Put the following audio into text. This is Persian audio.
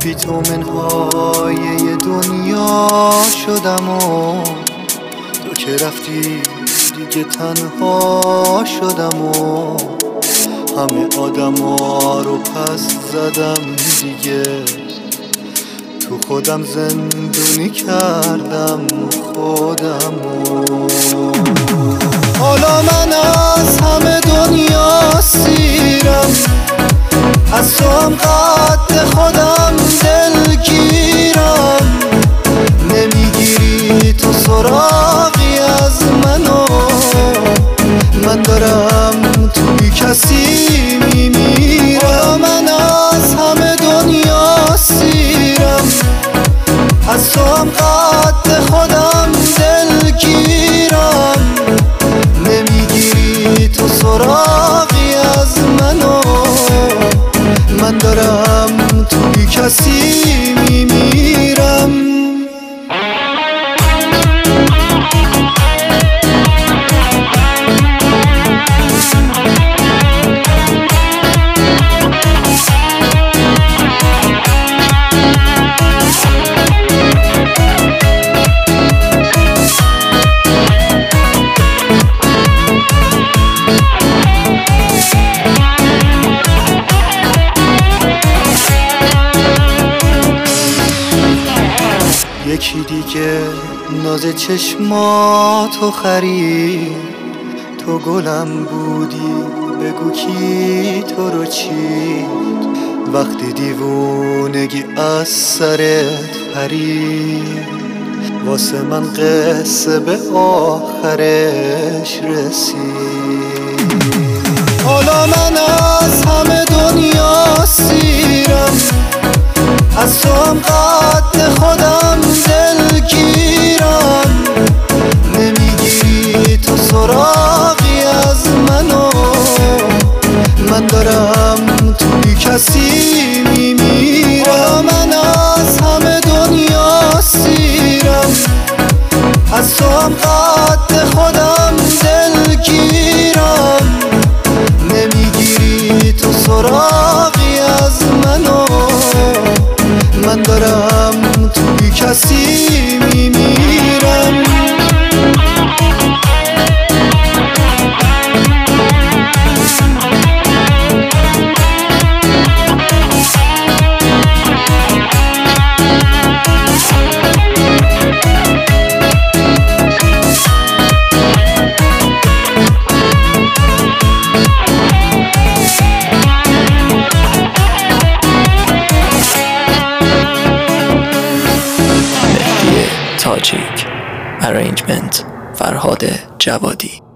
بی تو منهای دنیا شدم و تو که رفتی دیگه تنها شدم و همه آدما رو پس زدم دیگه، تو خودم زندونی کردم خودمو. حالا من از همه دنیا سیرم، از تو هم قد خودم دلگیرم، نمیگیری تو سراغی از منو، من دارم تو بی کسی میمیرم. من از همه دنیا سیرم، از تو هم قد خودم دلگیرم، نمیگیری تو سراغی از منو، من دارم تو بی کسی میمیرم. یکی دیگه ناز چشماتو خرید، تو گلم بودی بگو کی تو رو چید، وقتی دیوونگی از سرت پرید، واسه من قصه به آخرش رسید. حالا من از همه دنیا سیرم، از تو هم قد خودم دلگیرم، نمیگیری تو سراغی از منو، من دارم تو بی کسی میمیرم. من از همه دنیا سیرم، از تو هم قد خودم دلگیرم، نمیگیری تو سراغی از منو، من دارم تو بی کسی میمیرم. تاجیک. ارنجمنت فرهاد جوادی.